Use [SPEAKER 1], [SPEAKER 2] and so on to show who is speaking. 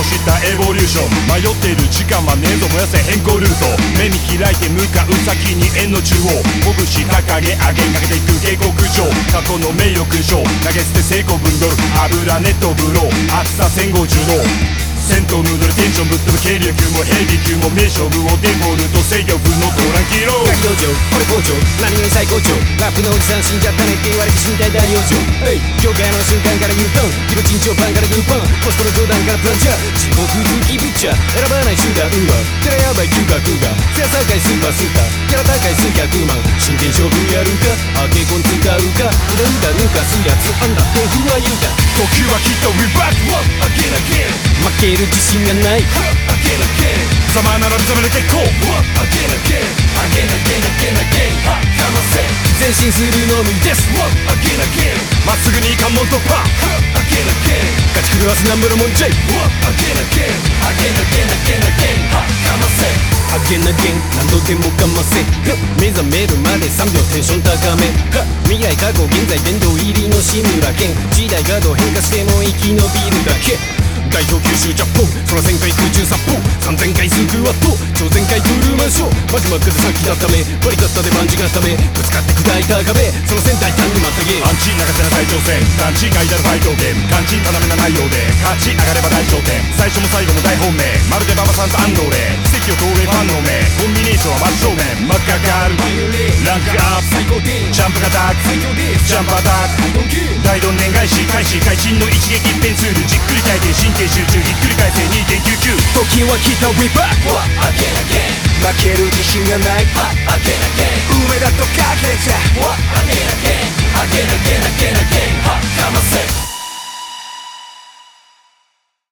[SPEAKER 1] したエボリューション。迷ってる時間はねえぞ、燃やせ変更ルート。目見開いて向かう先に円の中央、拳掲げ上げかけていく警告状。過去の名誉勲章投げ捨て成功分ドル、油ネットブロー厚さ1050度。戦闘ムードでテンションぶっ飛ぶ軽量級もヘビー級も名勝負をデフォルト制御不能トランキーロー。
[SPEAKER 2] 学道場これ校長何より最高潮、ラップのおじさん死んじゃったねって言われて死にたい大養生。業界の瞬間から U ターン、ギロチンチョパンからグーパン、コストの冗談からプランチャー、地獄好きぶっちゃ選ばない集団運はてらやばい休暇空がセアサー界スーパースーターキャラ高い数百万、真剣勝負やるかアケコン使うかうだうだ抜かすやつあんだって不は言うだ。
[SPEAKER 1] 時はきっと We back again again、
[SPEAKER 2] 負ける自信がない
[SPEAKER 1] again again、 ざまならざまで結構 again again again again again again、 かませ
[SPEAKER 2] 前進するのみです
[SPEAKER 1] again again、 まっすぐに関門突破 again again、
[SPEAKER 2] 勝ち狂わすなんぼのもんじゃい
[SPEAKER 1] again again again again again again、 かませ
[SPEAKER 2] アゲナゲン何度でもかませ目覚めるまで3秒テンション高め未来過去現在殿堂入りの志村けん、時代がどう変化しても生き延びるだけ。代表九州ジャポン空旋回空中殺法3000回スクワット超全開フルマンション、マジマックで先だっためバリカッタで万字がためぶつかって砕いた壁その先端単にまたげ
[SPEAKER 1] アンチ泣かせな最挑戦、団地外だるファイトゲーム、肝心要な内容で勝ち上がれば大焦点、最初も最後も大本命、まるで馬場さんと安藤で奇跡を投影ファンの目、コンビネーションは真正面、真っ赤がるランクアップ
[SPEAKER 2] 最高点
[SPEAKER 1] ジャンプアタック
[SPEAKER 2] 最強です
[SPEAKER 1] ジャンプアタック大どんでん返し開始会心の一撃一変するじっくり体験神経集中ひっくり返せ 2.99、
[SPEAKER 2] 時は来た We back
[SPEAKER 1] again again、
[SPEAKER 2] 負ける自信がない
[SPEAKER 1] again again、
[SPEAKER 2] 梅田とかけちゃ
[SPEAKER 1] again again again again again again、 か